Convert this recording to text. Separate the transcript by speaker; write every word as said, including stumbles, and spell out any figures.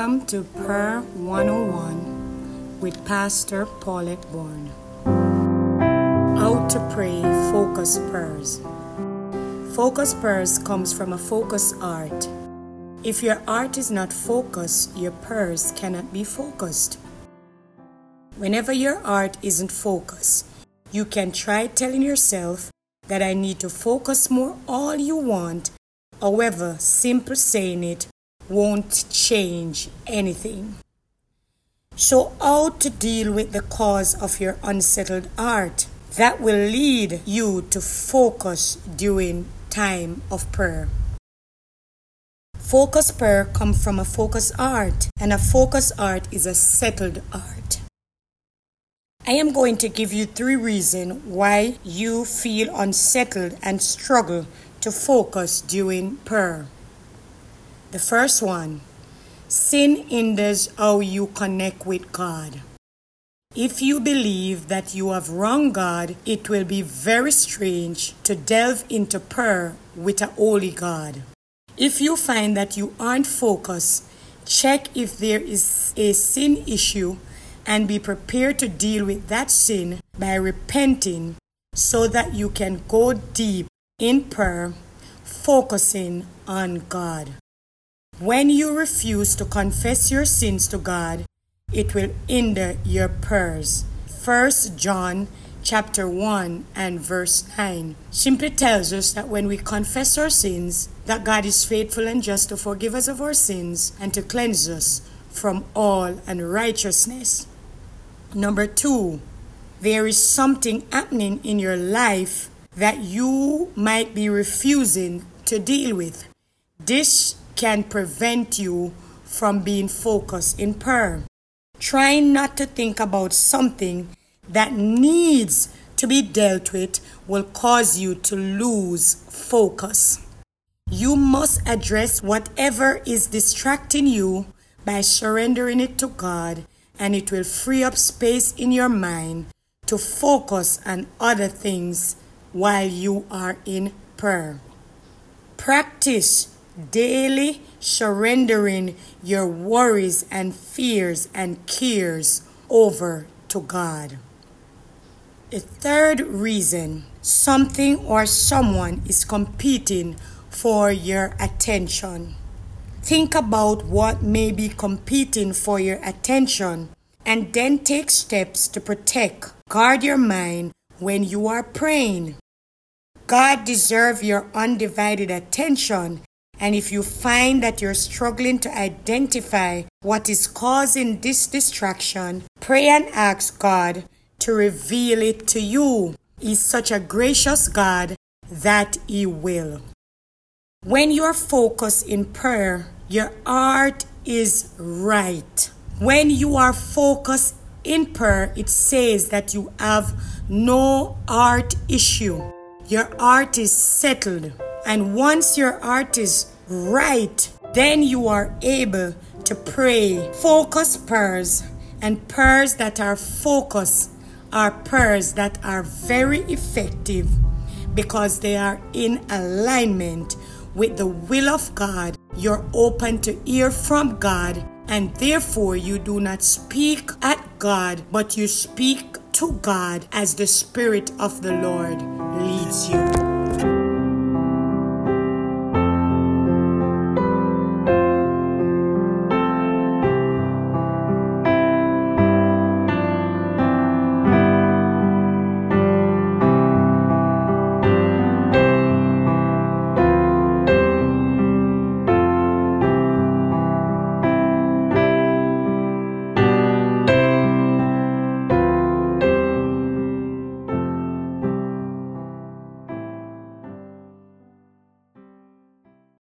Speaker 1: Welcome to Prayer one oh one with Pastor Paulette Bourne. How to pray focus prayers. Focus prayers comes from a focus art. If your art is not focused, your prayers cannot be focused. Whenever your art isn't focused, you can try telling yourself that I need to focus more all you want. However, simple saying it won't change anything. So how to deal with the cause of your unsettled art that will lead you to focus during time of prayer. Focus prayer comes from a focus art, and a focus art is a settled art. I am going to give you three reasons why you feel unsettled and struggle to focus during prayer. The first one, sin hinders how you connect with God. If you believe that you have wronged God, it will be very strange to delve into prayer with a holy God. If you find that you aren't focused, check if there is a sin issue and be prepared to deal with that sin by repenting so that you can go deep in prayer, focusing on God. When you refuse to confess your sins to God, it will hinder your prayers. First John chapter one and verse nine simply tells us that when we confess our sins, that God is faithful and just to forgive us of our sins and to cleanse us from all unrighteousness. Number two, there is something happening in your life that you might be refusing to deal with. This can prevent you from being focused in prayer. Trying not to think about something that needs to be dealt with will cause you to lose focus. You must address whatever is distracting you by surrendering it to God, and it will free up space in your mind to focus on other things while you are in prayer. Practice daily surrendering your worries and fears and cares over to God. The third reason, something or someone is competing for your attention. Think about what may be competing for your attention and then take steps to protect, guard your mind when you are praying. God deserves your undivided attention, and if you find that you're struggling to identify what is causing this distraction, pray and ask God to reveal it to you. He's such a gracious God that He will. When you're focused in prayer, your heart is right. When you are focused in prayer, it says that you have no heart issue. Your heart is settled. And once your heart is right, then you are able to pray focused prayers. And prayers that are focused are prayers that are very effective because they are in alignment with the will of God. You're open to hear from God, and therefore you do not speak at God, but you speak to God as the Spirit of the Lord leads you.